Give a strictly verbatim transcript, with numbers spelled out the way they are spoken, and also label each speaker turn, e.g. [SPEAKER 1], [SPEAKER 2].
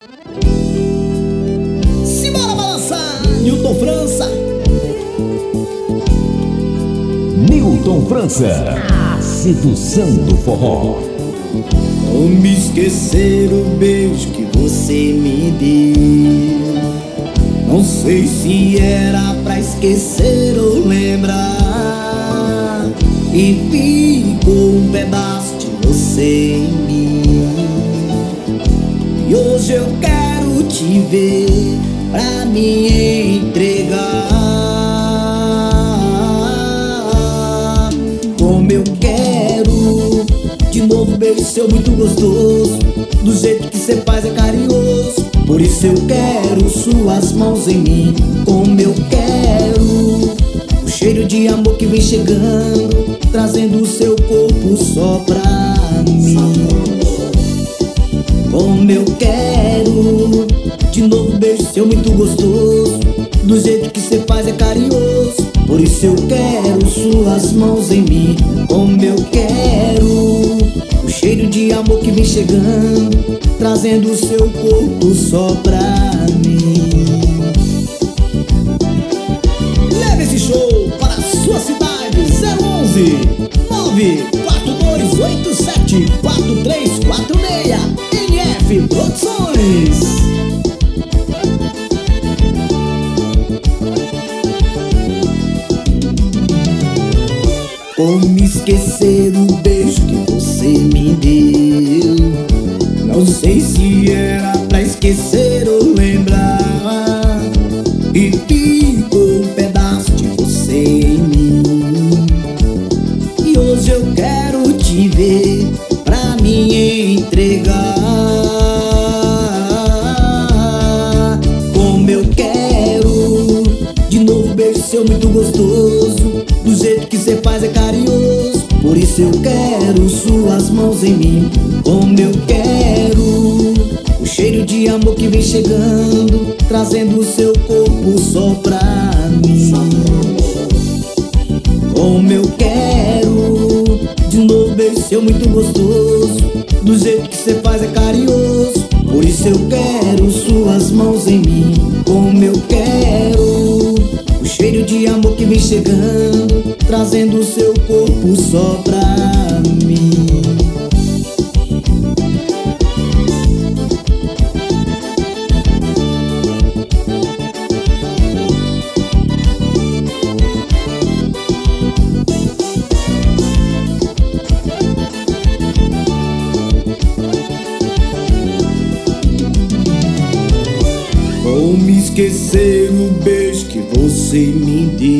[SPEAKER 1] Simbora balançar, Newton França.
[SPEAKER 2] Newton França, a sedução do forró.
[SPEAKER 1] Como esquecer o beijo que você me deu? Não sei se era pra esquecer ou lembrar, e ficou um pedaço de você em mim. E hoje eu quero te ver pra me entregar. Como eu quero de novo beijo seu muito gostoso, do jeito que cê faz é carinhoso. Por isso eu quero suas mãos em mim. Como eu quero o cheiro de amor que vem chegando, trazendo o seu corpo só pra mim. Como eu quero de novo beijo seu muito gostoso, do jeito que cê faz é carinhoso. Por isso eu quero suas mãos em mim. Como eu quero o cheiro de amor que vem chegando, trazendo o seu corpo só pra mim. Leve esse show para a sua cidade. Zero onze nove quatro dois oito sete quatro três quatro seis N F Produções. Como esquecer o beijo que você me deu? Não sei se era pra esquecer ou lembrar, e ficou um pedaço de você em mim. E hoje eu quero te ver pra me entregar. Como eu quero de novo beijo seu muito gostoso, do jeito que cê faz é carinhoso. Por isso eu quero suas mãos em mim. Como eu quero o cheiro de amor que vem chegando, trazendo o seu corpo só pra mim. Como eu quero de novo beijo seu muito gostoso, do jeito que cê faz é carinhoso. Por isso eu quero suas mãos em mim. Como eu quero o cheiro de amor que vem chegando, trazendo o seu corpo só pra mim. Como esquecer o beijo que você me deu?